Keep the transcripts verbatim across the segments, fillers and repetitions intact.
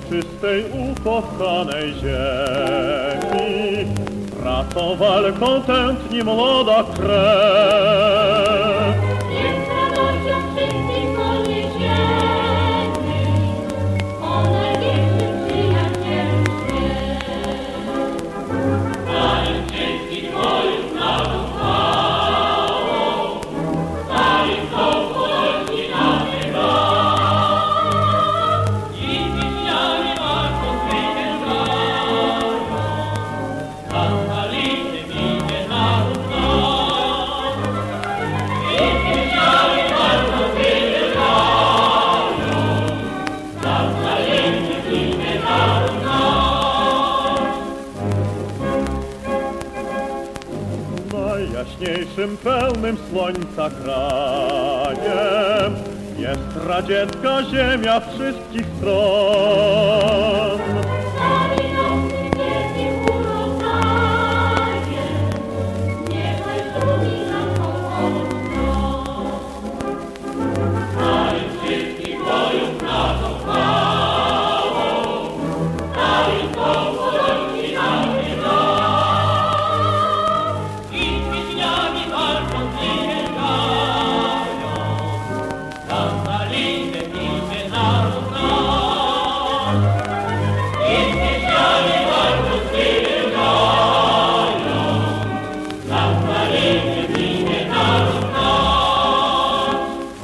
czystej, ukochanej ziemi. Pracą, walką tętni młoda krew. Jest radością wszystkich wolnych ziemi, o największym przyjacielstwie. Zanim wszystkich wojów naszą chwałą, zanim są wolności nazywa. I pieśniami walką zwyciężają, zapalimy minie naród nasz. I pieśniami walką zwyciężają, zapalimy minie naród nasz. Najjaśniejszym, pełnym słońca krajem jest radziecka ziemia wszystkich stron. Zawinący wielkim urodajem, niechaj szumi naszą Polską. Zanim wszystkich wojów naszą chwałą, zanim są wolności naszej i pieśniami walczą zwyciężają, zapalimy imię naród nasz. I pieśniami walczą zwyciężają, zapalimy imię naród nasz.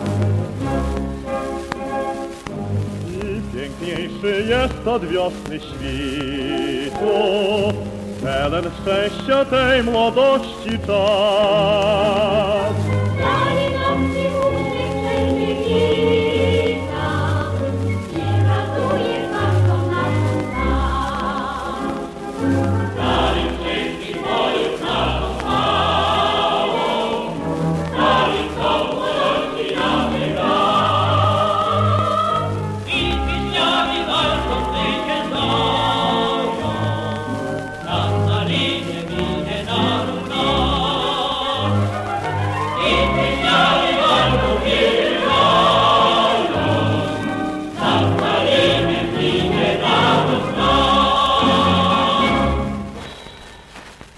I piękniejszy jest od wiosny świtu, pełen szczęścia tej młodości czas.